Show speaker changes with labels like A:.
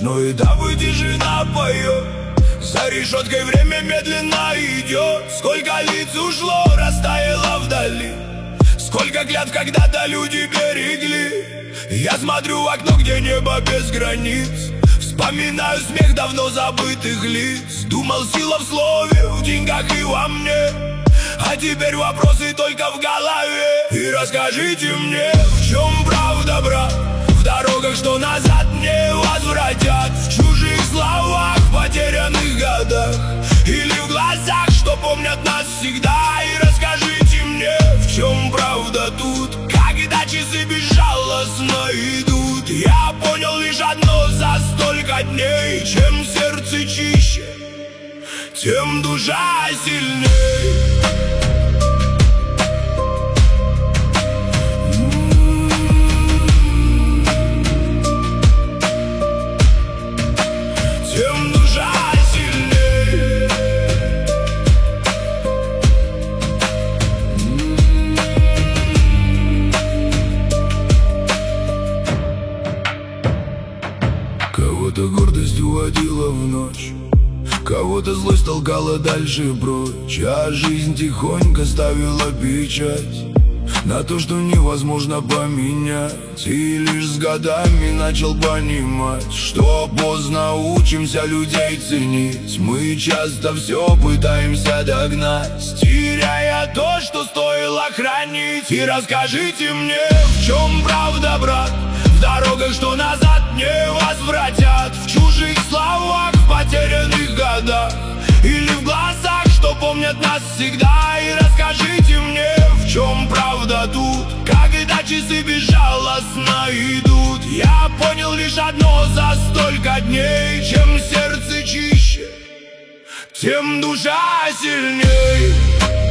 A: Ночной этап и тишина поет. За решеткой время медленно идет. Сколько лиц ушло, растаяло вдали. Сколько клятв когда-то люди берегли. Я смотрю в окно, где небо без границ. Вспоминаю смех давно забытых лиц. Думал, сила в слове, в деньгах и во мне. А теперь вопросы только в голове. И расскажите мне, в чем правда, брат? В дорогах, что назад не возвратят, в чужих словах, в потерянных годах, или в глазах, что помнят нас всегда. И расскажите мне, в чем правда тут, когда часы безжалостно идут. Я понял лишь одно за столько дней: чем сердце чище, тем душа сильней. Тем душа сильней. Кого-то гордость уводила в ночь, кого-то злость толкала дальше прочь, а жизнь тихонько ставила печать на то, что невозможно поменять. И лишь с годами начал понимать, что поздно учимся людей ценить. Мы часто все пытаемся догнать, теряя то, что стоило хранить. И расскажите мне, в чем правда, брат? В дорогах, что назад не возвратят, в чужих словах, в потерянных годах, или в глазах, что помнят нас всегда. И расскажите мне, в чем правда тут, когда часы безжалостно идут. Я понял лишь одно за столько дней: чем сердце чище, тем душа сильней.